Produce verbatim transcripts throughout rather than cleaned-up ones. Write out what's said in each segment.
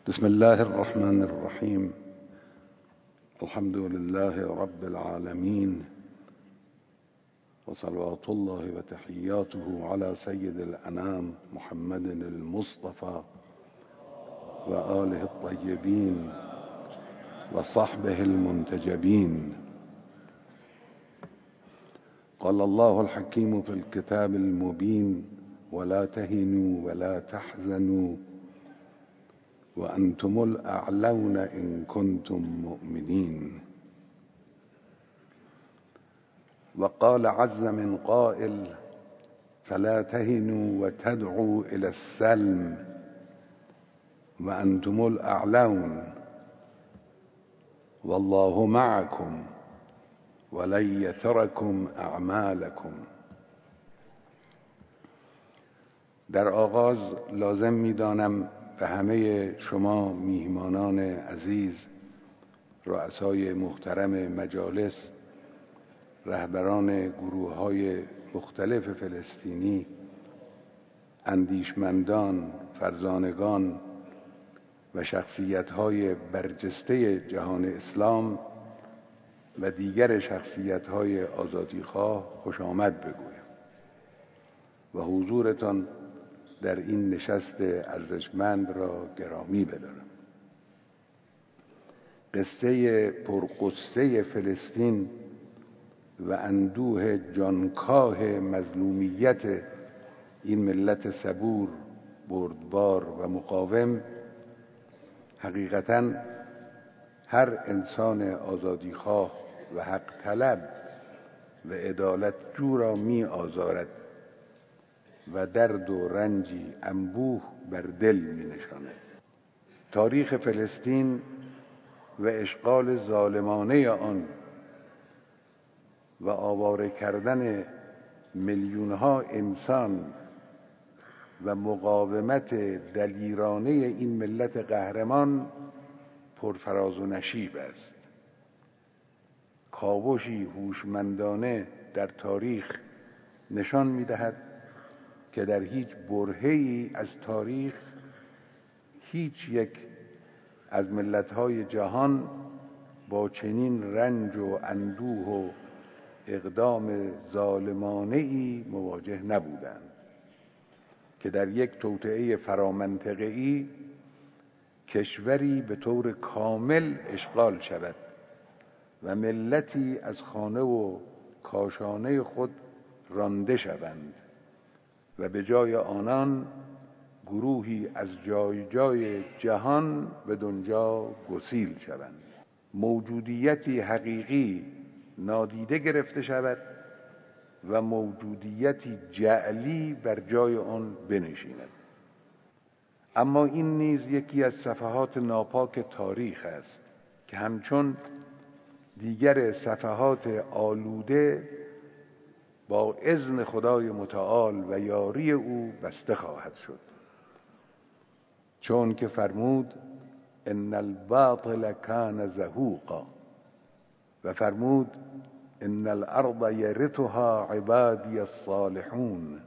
بسم الله الرحمن الرحيم. الحمد لله رب العالمين، وصلوات الله وتحياته على سيد الأنام محمد المصطفى وآله الطيبين وصحبه المنتجبين. قال الله الحكيم في الكتاب المبين: ولا تهنوا ولا تحزنوا وأنتم الأعلون إن كنتم مؤمنين. وقال عز من قائل: فلا تهنوا وتدعوا إلى السلم وأنتم الأعلون والله معكم ولن يتركم أعمالكم. در آغاز لازم می‌دانم به همه شما میهمانان عزیز، رؤسای محترم مجالس، رهبران گروه‌های مختلف فلسطینی، اندیشمندان، فرزانگان و شخصیت‌های برجسته جهان اسلام و دیگر شخصیت‌های آزادیخواه خوش آمد بگویم و حضورتان در این نشست ارزشمند را گرامی بدارم. قصه پرقصه فلسطین و اندوه جانکاه مظلومیت این ملت صبور، بردبار و مقاوم حقیقتاً هر انسان آزادیخواه و حق طلب و عدالت جو را می آزارد و درد و رنجی انبوه بر دل می نشاند. تاریخ فلسطین و اشغال ظالمانه آن و آواره کردن میلیونها انسان و مقاومت دلیرانه این ملت قهرمان پرفراز و نشیب است. کاوشی هوشمندانه در تاریخ نشان می‌دهد که در هیچ برهه‌ای از تاریخ هیچ یک از ملت‌های جهان با چنین رنج و اندوه و اقدام ظالمانه‌ای مواجه نبودند که در یک توطئه فرامنطقه‌ای کشوری به طور کامل اشغال شود و ملتی از خانه و کاشانه خود رانده شوند و به جای آنان گروهی از جای جای جهان به دنجا گسیل شوند. موجودیتی حقیقی نادیده گرفته شود و موجودیتی جعلی بر جای آن بنشیند. اما این نیز یکی از صفحات ناپاک تاریخ است که همچون دیگر صفحات آلوده با اذن خدای متعال و یاری او بسته خواهد شد، چون که فرمود: ان الباطل کان زهوقا، و فرمود: ان الارض یرثها عبادی الصالحون.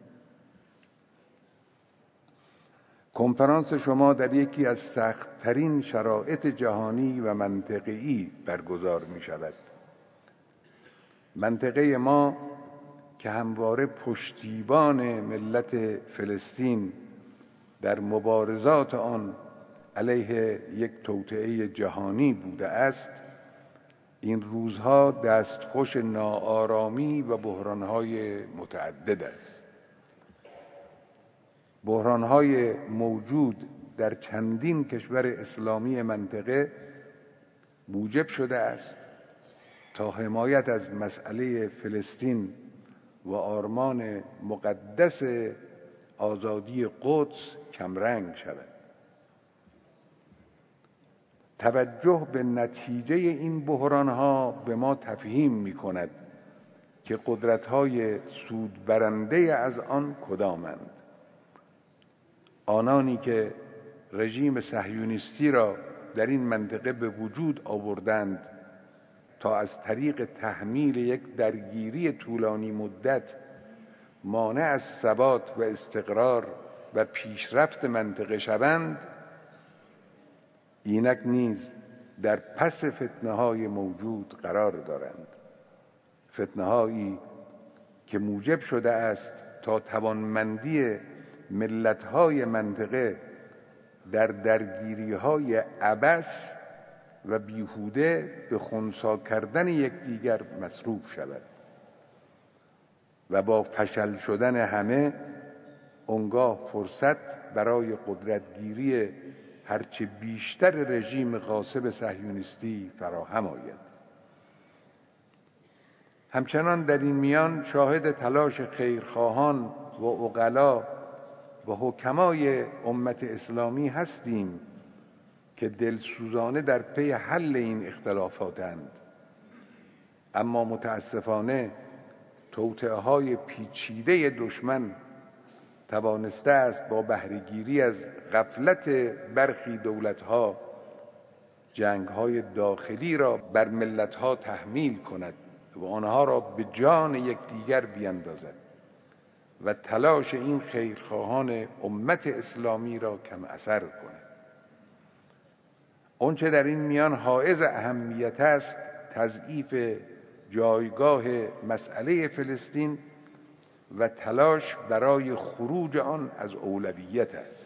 کنفرانس شما در یکی از سخت‌ترین شرایط جهانی و منطقه‌ای برگزار می شود. منطقه ما که همواره پشتیبان ملت فلسطین در مبارزات آن علیه یک توطئه جهانی بوده است، این روزها دستخوش ناآرامی و بحران‌های متعدد است. بحران‌های موجود در چندین کشور اسلامی منطقه موجب شده است تا حمایت از مسئله فلسطین و آرمان مقدس آزادی قدس کمرنگ شود. توجه به نتیجه این بحران‌ها به ما تفهیم می‌کند که قدرت‌های سودبرنده از آن کدامند. آنانی که رژیم صهیونیستی را در این منطقه به وجود آوردند تا از طریق تحمیل یک درگیری طولانی مدت مانع از ثبات و استقرار و پیشرفت منطقه شوند، اینک نیز در پس فتنه های موجود قرار دارند، فتنه هایی که موجب شده است تا توانمندی ملت های منطقه در درگیری های عبث و بیهوده به خنثی کردن یکدیگر مصروف شود و با فشل شدن همه آنگاه فرصت برای قدرتگیری هرچه بیشتر رژیم غاصب صهیونیستی فراهم آید. همچنان در این میان شاهد تلاش خیرخواهان و عقلا و حکمای امت اسلامی هستیم که دلسوزانه در پی حل این اختلافاتند، اما متاسفانه توطئه‌های پیچیده دشمن توانسته است با بهره‌گیری از غفلت برخی دولت‌ها جنگ‌های داخلی را بر ملت‌ها تحمیل کند و آنها را به جان یکدیگر بیندازد و تلاش این خیرخواهان امت اسلامی را کم اثر کند. آنچه در این میان حائز اهمیت است تضعیف جایگاه مسئله فلسطین و تلاش برای خروج آن از اولویت است.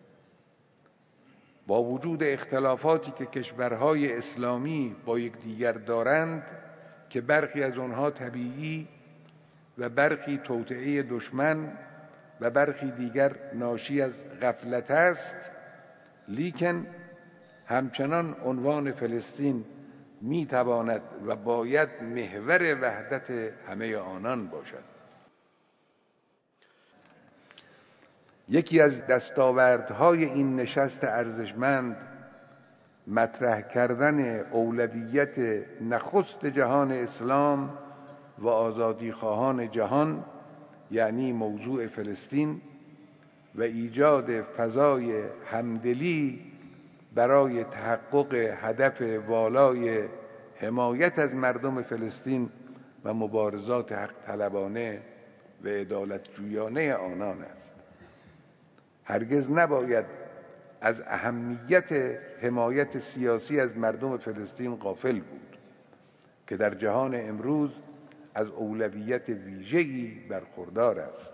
با وجود اختلافاتی که کشورهای اسلامی با یکدیگر دارند که برخی از آنها طبیعی و برخی توطئه دشمن و برخی دیگر ناشی از غفلت است، لیکن همچنان عنوان فلسطین می تواند و باید محور وحدت همه آنان باشد. یکی از دستاوردهای این نشست ارزشمند مطرح کردن اولویت نخست جهان اسلام و آزادیخواهان جهان یعنی موضوع فلسطین و ایجاد فضای همدلی برای تحقق هدف والای حمایت از مردم فلسطین و مبارزات حق طلبانه و عدالت جویانه آنان است. هرگز نباید از اهمیت حمایت سیاسی از مردم فلسطین غافل بود که در جهان امروز از اولویت ویژه‌ای برخوردار است.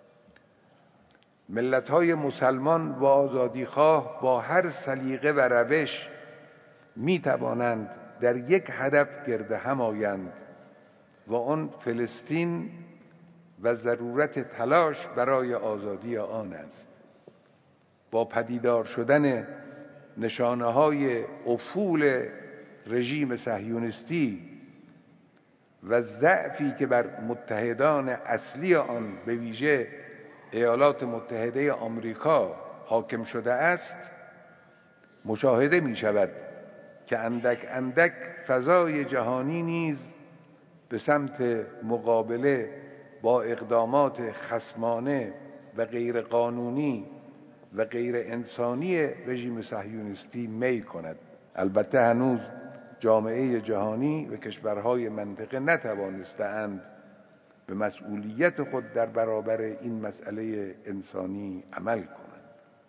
ملت‌های مسلمان و آزادیخواه با هر سلیقه و روش می توانند در یک هدف گرد هم آیند و آن فلسطین و ضرورت تلاش برای آزادی آن است. با پدیدار شدن نشانه‌های افول رژیم صهیونیستی و ضعفی که بر متحدان اصلی آن به ویژه ایالات متحده آمریکا حاکم شده است، مشاهده می شود که اندک اندک فضای جهانی نیز به سمت مقابله با اقدامات خصمانه و غیر قانونی و غیر انسانی رژیم صهیونیستی میل کند. البته هنوز جامعه جهانی و کشورهای منطقه نتوانسته‌اند به مسئولیت خود در برابر این مسئله انسانی عمل کنند.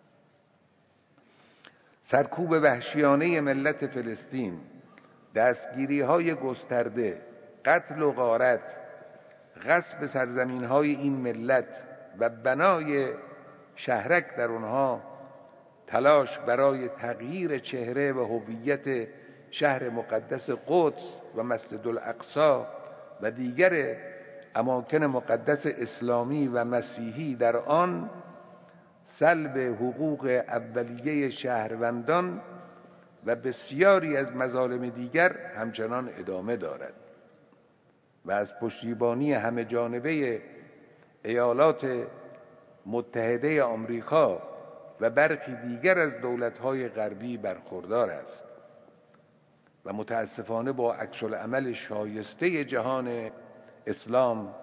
سرکوب وحشیانه ملت فلسطین، دستگیری‌های گسترده، قتل و غارت، غصب سرزمین‌های این ملت و بنای شهرک در آنها، تلاش برای تغییر چهره و هویت شهر مقدس قدس و مسجد الاقصی و دیگر اماکن مقدس اسلامی و مسیحی در آن، سلب حقوق اولیه شهروندان و بسیاری از مظالم دیگر همچنان ادامه دارد و از پشتیبانی همه جانبه ایالات متحده آمریکا و برخی دیگر از دولت‌های غربی برخوردار است و متاسفانه با عکس‌العمل شایسته جهان اسلام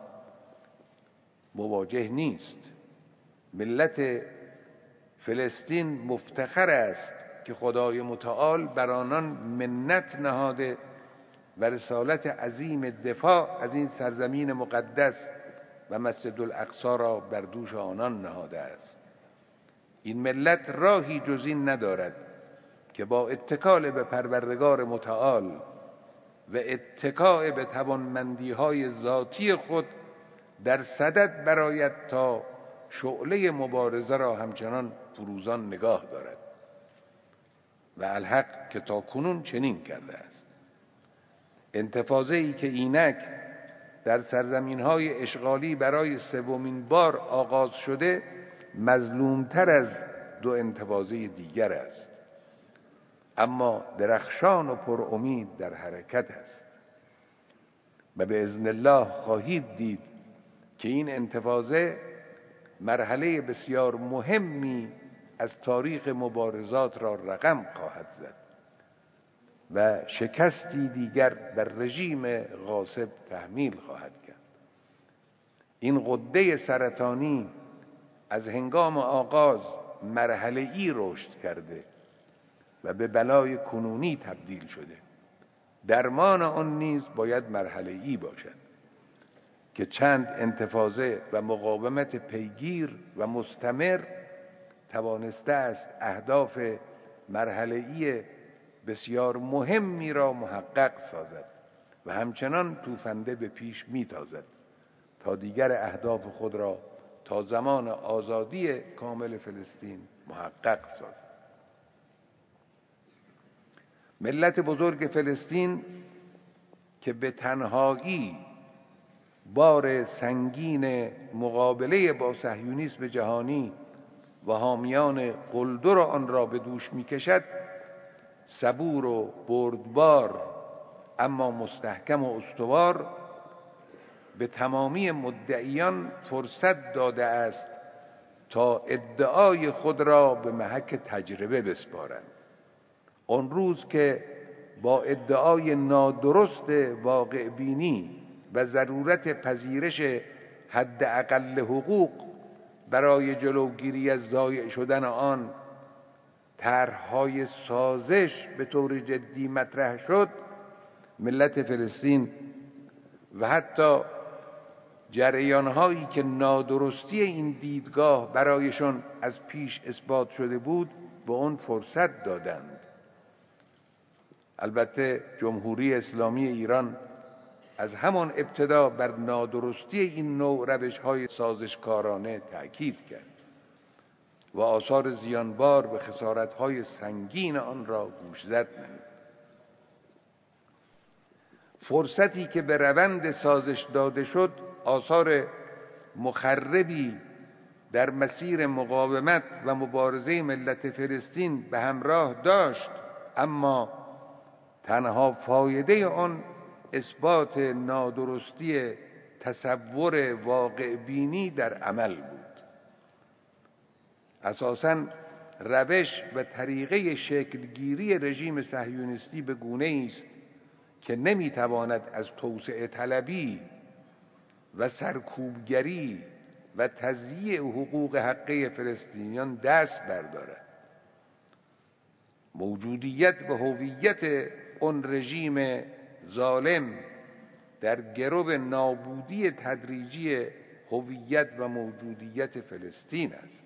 مواجه نیست. ملت فلسطین مفتخر است که خدای متعال بر آنان منت نهاده و رسالت عظیم دفاع از این سرزمین مقدس و مسجد الاقصی را بر دوش آنان نهاده است. این ملت راهی جز این ندارد که با اتکال به پروردگار متعال و اتکاء به توانمندی‌های ذاتی خود در صدد برآید تا شعله مبارزه را همچنان فروزان نگاه دارد و الحق که تا کنون چنین کرده است. انتفاضه‌ای که اینک در سرزمین‌های اشغالی برای سومین بار آغاز شده مظلومتر از دو انتفاضه دیگر است، اما درخشان و پر امید در حرکت است و به اذن الله خواهید دید که این انتفاضه مرحله بسیار مهمی از تاریخ مبارزات را رقم خواهد زد و شکستی دیگر بر رژیم غاصب تحمیل خواهد کرد. این غده سرطانی از هنگام آغاز مرحله ای رشد کرده و به بلای کنونی تبدیل شده. درمان آن نیز باید مرحله ای باشد که چند انتفاضه و مقاومت پیگیر و مستمر توانسته است اهداف مرحله‌ای بسیار مهمی را محقق سازد و همچنان توفنده به پیش می‌تازد تا دیگر اهداف خود را تا زمان آزادی کامل فلسطین محقق سازد. ملت بزرگ فلسطین که به تنهایی بار سنگین مقابله با صهیونیسم جهانی و حامیان قلدر آن را به دوش می‌کشد، صبور و بردبار اما مستحکم و استوار به تمامی مدعیان فرصت داده است تا ادعای خود را به محک تجربه بسپارند. آن روز که با ادعای نادرست واقع بینی و ضرورت پذیرش حد اقل حقوق برای جلوگیری از ضایع شدن آن طرح‌های سازش به طور جدی مطرح شد، ملت فلسطین و حتی جریان‌هایی که نادرستی این دیدگاه برایشان از پیش اثبات شده بود به آن فرصت دادند. البته جمهوری اسلامی ایران از همان ابتدا بر نادرستی این نوع روش‌های سازشکارانه تأکید کرد و آثار زیانبار به خسارت‌های سنگین آن را گوشزد نمود. فرصتی که به روند سازش داده شد آثار مخربی در مسیر مقاومت و مبارزه ملت فلسطین به همراه داشت، اما تنها فایده آن اثبات نادرستی تصور واقع بینی در عمل بود. اساساً روش و طریقه شکلگیری رژیم صهیونیستی به گونه‌ای است که نمیتواند از توسعه طلبی و سرکوبگری و تضییع حقوق حقه فلسطینیان دست بردارد. موجودیت و هویت آن رژیم ظالم در گرو نابودی تدریجی هویت و موجودیت فلسطین است،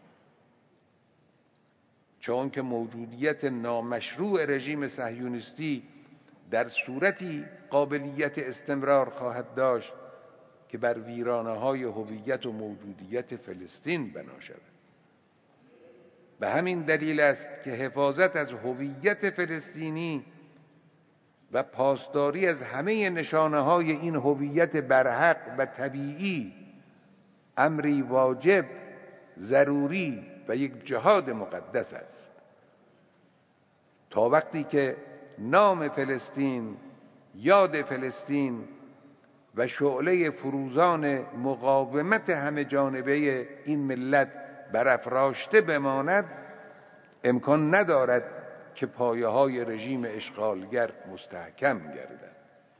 چون که موجودیت نامشروع رژیم صهیونیستی در صورتی قابلیت استمرار خواهد داشت که بر ویرانه‌های هویت و موجودیت فلسطین بنا شود. به همین دلیل است که حفاظت از هویت فلسطینی و پاسداری از همه نشانه‌های این هویت برحق و طبیعی امری واجب، ضروری و یک جهاد مقدس است. تا وقتی که نام فلسطین، یاد فلسطین و شعله فروزان مقاومت همه جانبه این ملت برافراشته بماند، امکان ندارد که پایه‌های رژیم اشغالگر مستحکم گردد.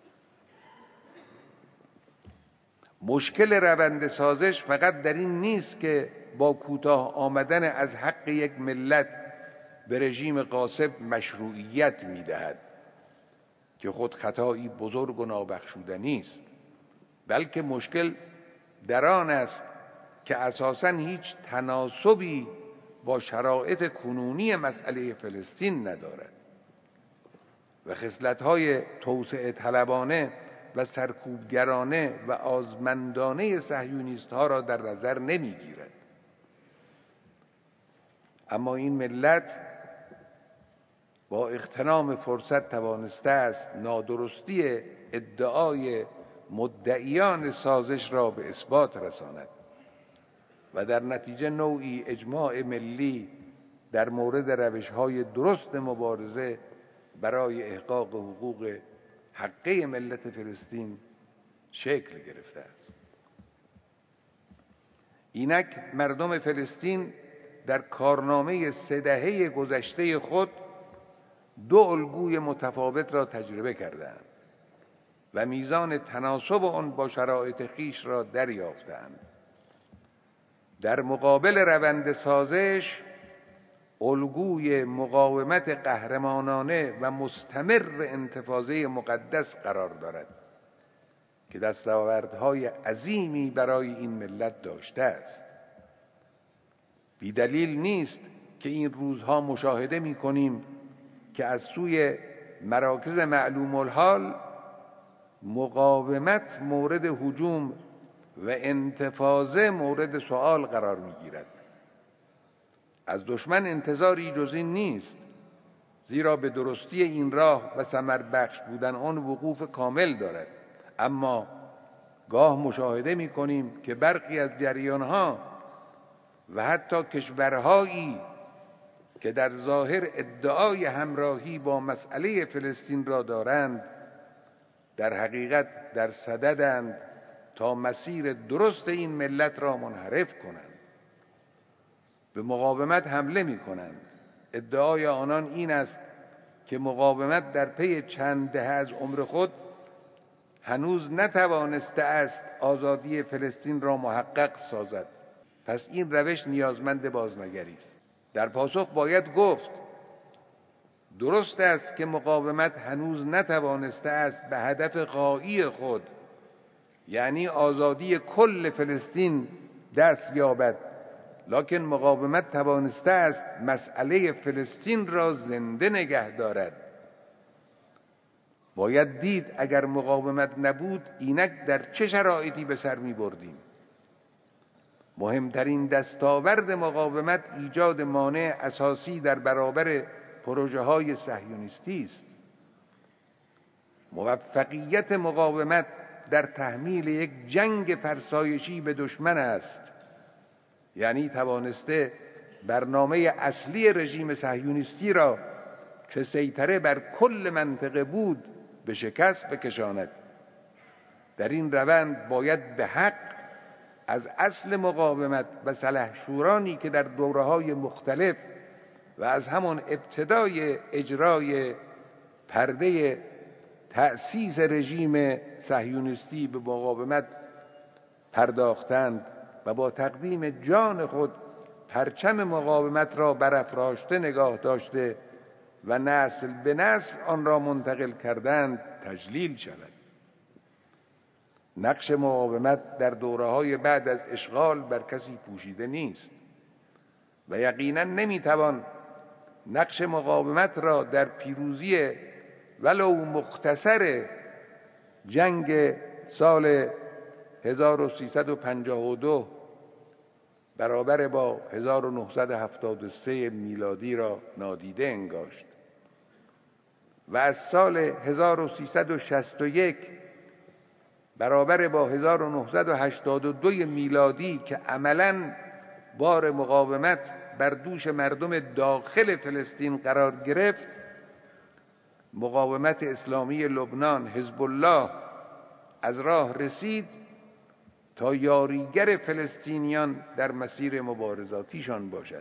مشکل روند سازش فقط در این نیست که با کوتاه آمدن از حق یک ملت به رژیم غاصب مشروعیت می‌دهد که خود خطایی بزرگ و نابخشودنی است، بلکه مشکل در آن است که اساساً هیچ تناسبی با شرایط کنونی مسئله فلسطین ندارد و خصلت‌های توسعه طلبانه و سرکوبگرانه و آزمندانه صهیونیست‌ها را در نظر نمی‌گیرد. اما این ملت با اغتنام فرصت توانسته است نادرستی ادعای مدعیان سازش را به اثبات رساند و در نتیجه نوعی اجماع ملی در مورد روش‌های درست مبارزه برای احقاق حقوق حقه ملت فلسطین شکل گرفته است. اینک مردم فلسطین در کارنامه سه دهه گذشته خود دو الگوی متفاوت را تجربه کردند و میزان تناسب آن با شرایط خویش را دریافتند. در مقابل روند سازش الگوی مقاومت قهرمانانه و مستمر انتفاضه مقدس قرار دارد که دستاوردهای عظیمی برای این ملت داشته است. بی دلیل نیست که این روزها مشاهده می کنیم که از سوی مراکز معلوم الحال مقاومت مورد هجوم و انتفاضه مورد سؤال قرار می گیرد. از دشمن انتظاری جز این نیست، زیرا به درستی این راه و ثمر بخش بودن آن وقوف کامل دارد. اما گاه مشاهده می کنیم که برخی از جریانها و حتی کشورهایی که در ظاهر ادعای همراهی با مسئله فلسطین را دارند در حقیقت در صددند تا مسیر درست این ملت را منحرف کنند. به مقاومت حمله می کنند. ادعای آنان این است که مقاومت در پی چند دهه از عمر خود هنوز نتوانسته است آزادی فلسطین را محقق سازد. پس این روش نیازمند بازنگری است. در پاسخ باید گفت درست است که مقاومت هنوز نتوانسته است به هدف غایی خود، یعنی آزادی کل فلسطین، دست یابد، لکن مقاومت توانسته است مسئله فلسطین را زنده نگه دارد. باید دید اگر مقاومت نبود اینک در چه شرایطی به سر می بردیم. مهمترین دستاورد مقاومت ایجاد مانع اساسی در برابر پروژه های صهیونیستی است. موفقیت مقاومت در تحمیل یک جنگ فرسایشی به دشمن است، یعنی توانسته برنامه اصلی رژیم صهیونیستی را که سیطره بر کل منطقه بود به شکست بکشاند. در این روند باید به حق از اصل مقاومت و سلحشورانی که در دوره‌های مختلف و از همان ابتدای اجرای پرده تأسیس رژیم صهیونیستی به مقاومت پرداختند و با تقدیم جان خود پرچم مقاومت را برافراشته نگاه داشته و نسل به نسل آن را منتقل کردند تجلیل شود. نقش مقاومت در دوره‌های بعد از اشغال بر کسی پوشیده نیست و یقینا نمیتوان نقش مقاومت را در پیروزی ولو مختصر جنگ سال هزار و سیصد و پنجاه و دو برابر با هزار و نهصد و هفتاد و سه میلادی را نادیده انگاشت و از سال هزار و سیصد و شصت و یک برابر با هزار و نهصد و هشتاد و دو میلادی که عملاً بار مقاومت بر دوش مردم داخل فلسطین قرار گرفت، مقاومت اسلامی لبنان حزب الله از راه رسید تا یاریگر فلسطینیان در مسیر مبارزاتیشان باشد.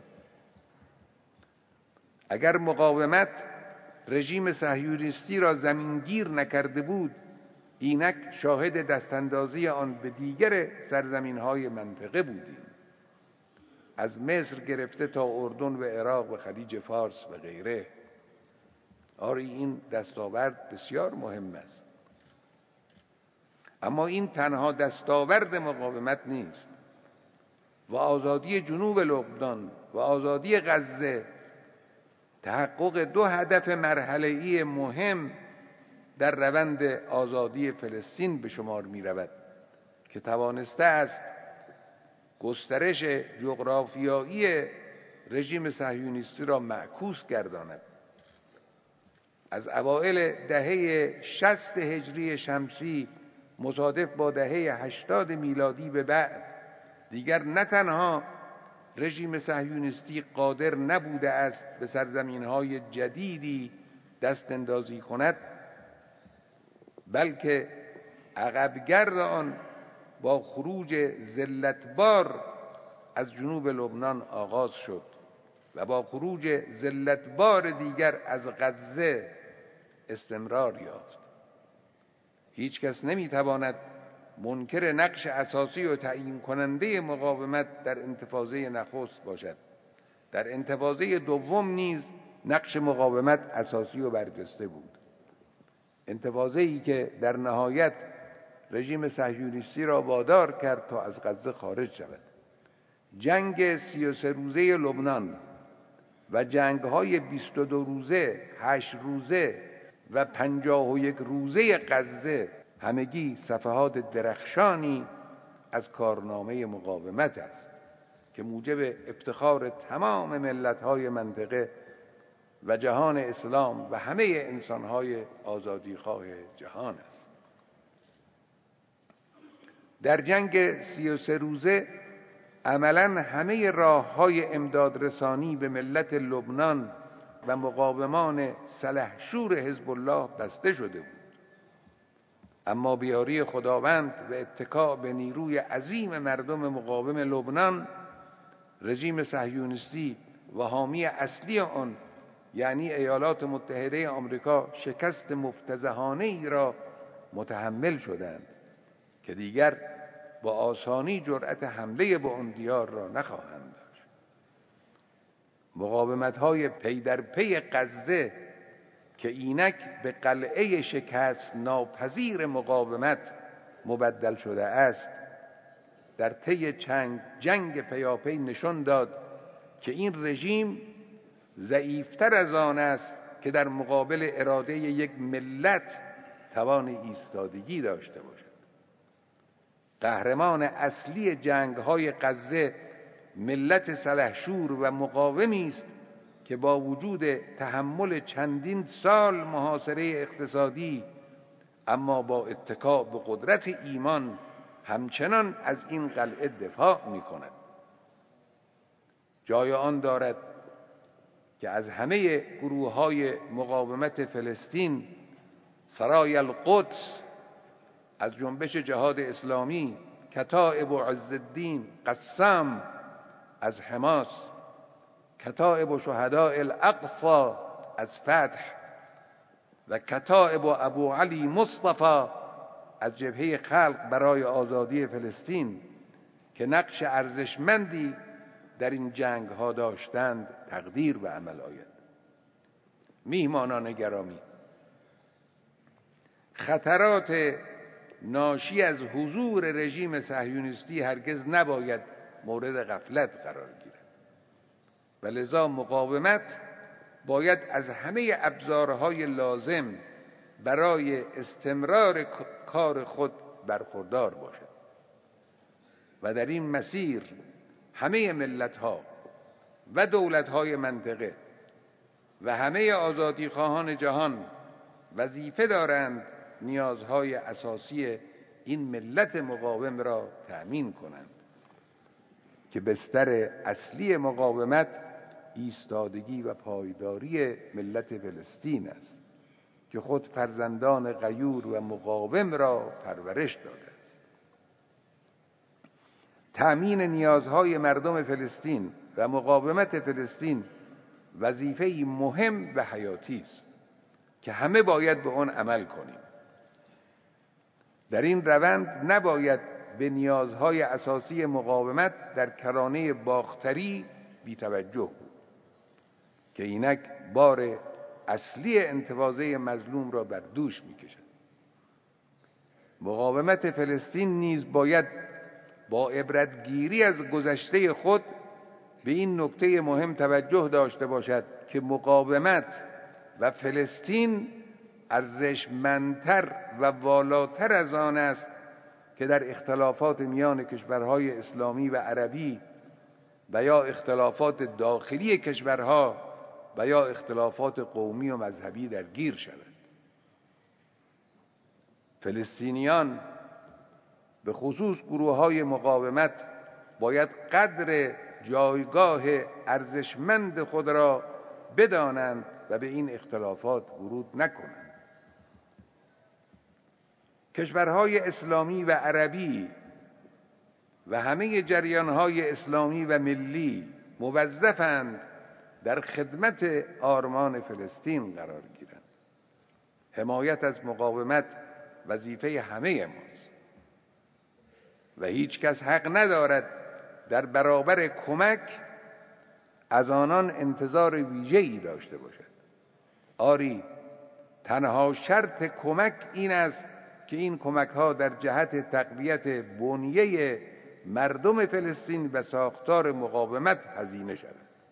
اگر مقاومت رژیم صهیونیستی را زمینگیر نکرده بود، اینک شاهد دستاندازی آن به دیگر سرزمین‌های منطقه بودیم، از مصر گرفته تا اردن و عراق و خلیج فارس و غیره. آری این دستاورد بسیار مهم است، اما این تنها دستاورد مقاومت نیست و آزادی جنوب لبنان و و آزادی غزه تحقق دو هدف مرحله‌ای مهم در روند آزادی فلسطین به شمار می رود که توانسته است گسترش جغرافیایی رژیم صهیونیستی را معکوس گرداند. از اوایل دهه شصت هجری شمسی مصادف با دهه هشتاد میلادی به بعد دیگر نه تنها رژیم صهیونیستی قادر نبوده است به سرزمین‌های جدیدی دست اندازی کند، بلکه عقبگرد آن با خروج ذلتبار از جنوب لبنان آغاز شد و با خروج ذلتبار دیگر از غزه استمرار یافت. هیچ کس نمیتواند منکر نقش اساسی و تعیین کننده مقاومت در انتفاضه نخست باشد. در انتفاضه دوم نیز نقش مقاومت اساسی و برجسته بود. انتفاضه‌ای که در نهایت رژیم صهیونیستی را وادار کرد تا از غزه خارج شود. جنگ سی و سه روزه لبنان و جنگ‌های بیست و دو روزه، هشت روزه و پنجاه و یک روزه غزه همگی صفحات درخشانی از کارنامه مقاومت است که موجب افتخار تمام ملت‌های منطقه و جهان اسلام و همه انسان‌های آزادیخواه جهان است. در جنگ سی و سه روزه عملاً همه راه‌های امدادرسانی به ملت لبنان و مقاومان سلحشور حزب الله بسته شده بود. اما بیاری خداوند و اتکا به نیروی عظیم مردم مقاوم لبنان، رژیم صهیونیستی و حامی اصلی آن یعنی ایالات متحده آمریکا شکست مفتضحانه‌ای را متحمل شدند که دیگر با آسانی جرأت حمله به آن دیار را نخواهند داشت. مقاومت‌های پی در پی غزه که اینک به قلعه شکست ناپذیر مقاومت مبدل شده است، در طی چند جنگ پیاپی نشان داد که این رژیم ضعیفتر از آن است که در مقابل اراده یک ملت توان ایستادگی داشته باشد. قهرمان اصلی جنگ‌های غزه ملت سلحشور و مقاومی است که با وجود تحمل چندین سال محاصره اقتصادی اما با اتکا به قدرت ایمان همچنان از این قلعه دفاع می‌کند. جای آن دارد که از همه گروه‌های مقاومت فلسطین سرای القدس از جنبش جهاد اسلامی، کتائب عزالدین قسام از حماس، کتائب شهداء الاقصی از فتح و کتائب ابو علی مصطفی از جبهه خلق برای آزادی فلسطین که نقش ارزشمندی در این جنگ ها داشتند تقدیر به عمل آید. میهمانان گرامی، خطرات ناشی از حضور رژیم صهیونیستی هرگز نباید مورد غفلت قرار گیرد و لذا مقاومت باید از همه ابزارهای لازم برای استمرار کار خود برخوردار باشد و در این مسیر همه ملت‌ها و دولت‌های منطقه و همه آزادیخواهان جهان وظیفه دارند نیازهای اساسی این ملت مقاوم را تأمین کنند که بستر اصلی مقاومت ایستادگی و پایداری ملت فلسطین است که خود فرزندان غیور و مقاوم را پرورش داده است. تأمین نیازهای مردم فلسطین و مقاومت فلسطین وظیفه‌ای مهم و حیاتی است که همه باید به آن عمل کنیم. در این روند نباید به نیازهای اساسی مقاومت در کرانه باختری بی‌توجه بود که اینک بار اصلی انتفاضه مظلوم را بر دوش می‌کشد. مقاومت فلسطین نیز باید با عبرتگیری از گذشته خود به این نکته مهم توجه داشته باشد که مقاومت و فلسطین ارزشمندتر و والاتر از آن است که در اختلافات میان کشورهای اسلامی و عربی و یا اختلافات داخلی کشورها و یا اختلافات قومی و مذهبی درگیر شود. فلسطینیان به خصوص گروه‌های مقاومت باید قدر جایگاه ارزشمند خود را بدانند و به این اختلافات ورود نکنند. کشورهای اسلامی و عربی و همه جریانهای اسلامی و ملی موظفند در خدمت آرمان فلسطین قرار گیرند. حمایت از مقاومت وظیفه همه ماست و هیچ کس حق ندارد در برابر کمک از آنان انتظار ویژه‌ای داشته باشد. آری، تنها شرط کمک این است که این کمک‌ها در جهت تقویت بنیه مردم فلسطین و ساختار مقاومت هزینه شود.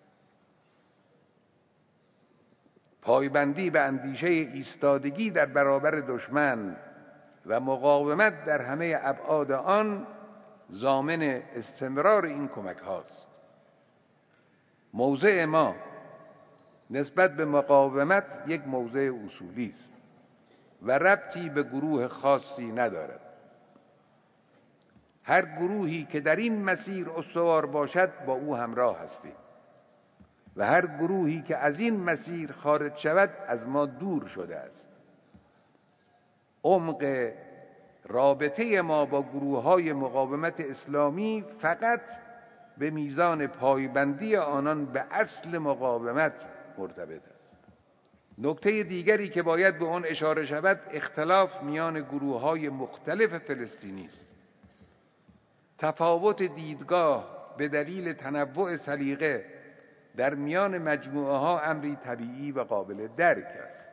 پایبندی به اندیشه ایستادگی در برابر دشمن و مقاومت در همه ابعاد آن ضامن استمرار این کمک هاست. موضع ما نسبت به مقاومت یک موضع اصولی است و ربطی به گروه خاصی ندارد. هر گروهی که در این مسیر استوار باشد با او همراه هستیم و هر گروهی که از این مسیر خارج شود از ما دور شده است. عمق رابطه ما با گروه‌های مقاومت اسلامی فقط به میزان پایبندی آنان به اصل مقاومت مرتبط است. نکته دیگری که باید به آن اشاره شود اختلاف میان گروه‌های مختلف فلسطینی است. تفاوت دیدگاه به دلیل تنوع سلیقه در میان مجموعه ها امری طبیعی و قابل درک است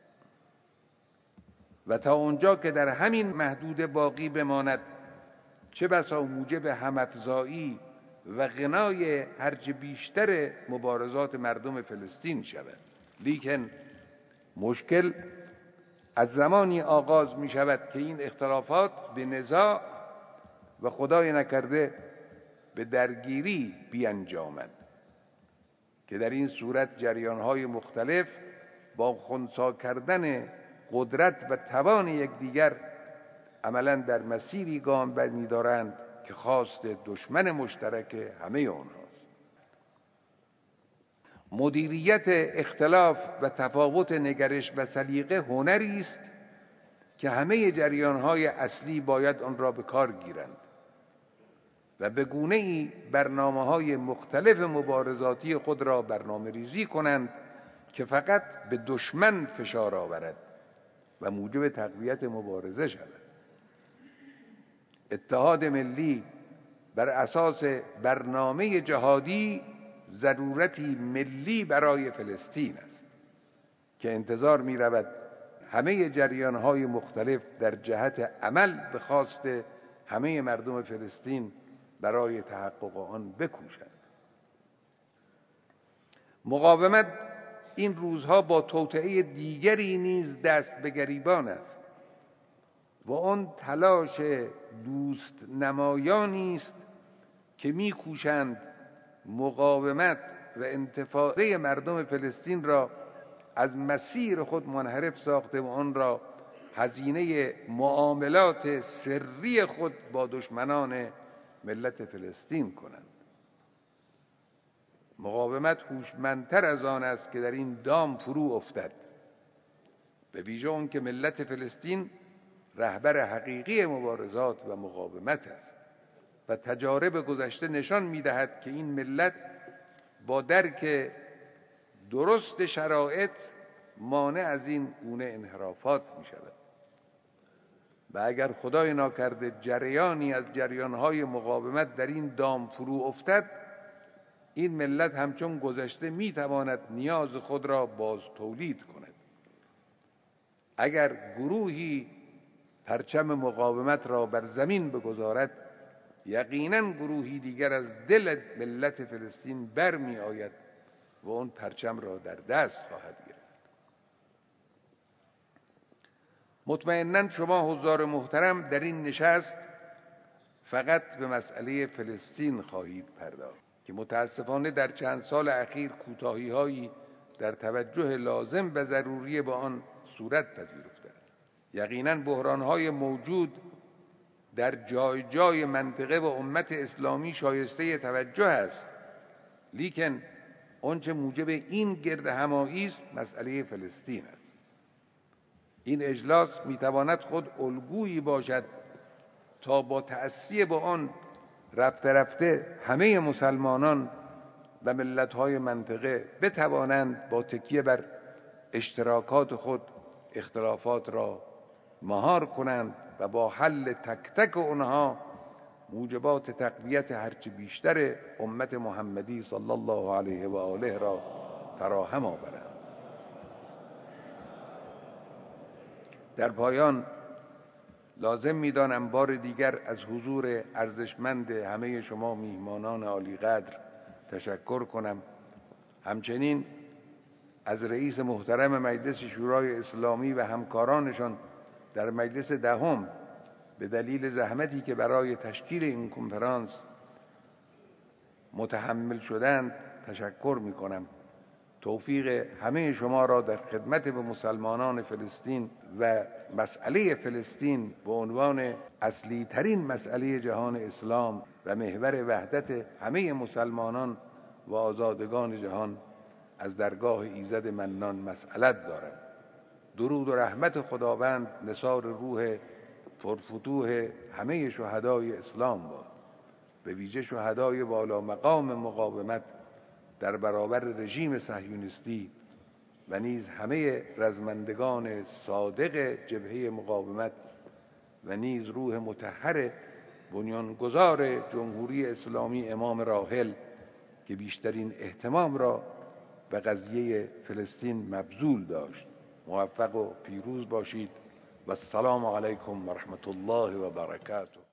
و تا اونجا که در همین محدود باقی بماند چه بسا موجب همافزایی و غنای هرچه بیشتر مبارزات مردم فلسطین شود. لیکن مشکل از زمانی آغاز می شود که این اختلافات به نزاع و خدای نکرده به درگیری بیانجامد که در این صورت جریان‌های مختلف با خنثی کردن قدرت و توان یکدیگر عملاً در مسیری گام برمی‌دارند که خواست دشمن مشترک همه آنهاست. مدیریت اختلاف و تفاوت نگرش و سلیقه هنری است که همه جریان‌های اصلی باید آن را به کار گیرند و به گونه‌ای برنامه‌های مختلف مبارزاتی خود را برنامه ریزی کنند که فقط به دشمن فشار آورد و موجب تقویت مبارزه شود. اتحاد ملی بر اساس برنامه جهادی ضرورتی ملی برای فلسطین است که انتظار می رود همه جریان‌های مختلف در جهت عمل به خواست همه مردم فلسطین برای تحقق آن بکوشند. مقاومت این روزها با توطئه دیگری نیز دست به گریبان است و آن تلاش دوست نمایانی است که می‌کوشند مقاومت و انتفاضه مردم فلسطین را از مسیر خود منحرف ساخته و آن را هزینه معاملات سری خود با دشمنان ملت فلسطین کنند. مقاومت هوشمندتر از آن است که در این دام فرو افتد، به ویژه اون که ملت فلسطین رهبر حقیقی مبارزات و مقاومت است و تجارب گذشته نشان می‌دهد که این ملت با درک درست شرایط مانع از این گونه انحرافات می‌شود و اگر خدای ناکرده جریانی از جریان‌های مقاومت در این دام فرو افتد، این ملت همچون گذشته می‌تواند نیاز خود را باز تولید کند. اگر گروهی پرچم مقاومت را بر زمین بگذارد، یقینا گروهی دیگر از دل ملت فلسطین برمی آید و اون پرچم را در دست خواهد گرفت. مطمئناً شما حضار محترم در این نشست فقط به مسئله فلسطین خواهید پرداخت که متاسفانه در چند سال اخیر کوتاهی‌هایی در توجه لازم و ضروری به آن صورت پذیرفته است. یقیناً بحران‌های موجود در جای جای منطقه و امت اسلامی شایسته توجه است، لیکن آنچه موجب این گرد همایی است مسئله فلسطین است. این اجلاس میتواند خود الگویی باشد تا با تأسی به آن رفته رفته همه مسلمانان و ملت‌های منطقه بتوانند با تکیه بر اشتراکات خود اختلافات را مهار کنند و با حل تک تک آنها موجبات تقویت هرچه بیشتر امت محمدی صلی الله علیه و آله را فراهم آورند. در پایان لازم می‌دانم بار دیگر از حضور ارزشمند همه شما میهمانان عالی قدر تشکر کنم. همچنین از رئیس محترم مجلس شورای اسلامی و همکارانشان در مجلس دهم به دلیل زحمتی که برای تشکیل این کنفرانس متحمل شدند تشکر می‌کنم. توفیق همه شما را در خدمت به مسلمانان فلسطین و مسئله فلسطین به عنوان اصلی ترین مسئله جهان اسلام و محور وحدت همه مسلمانان و آزادگان جهان از درگاه ایزد منان مسئلت دارم. درود و رحمت خداوند نثار روح پرفتوح همه شهدای اسلام باد، به ویژه شهدای والا مقام مقاومت در برابر رژیم صهیونیستی و نیز همه رزمندگان صادق جبهه مقاومت و نیز روح مطهر بنیانگذار جمهوری اسلامی امام راحل که بیشترین اهتمام را به قضیه فلسطین مبذول داشت. موفق و پیروز باشید و السلام علیکم و رحمت الله و برکاته.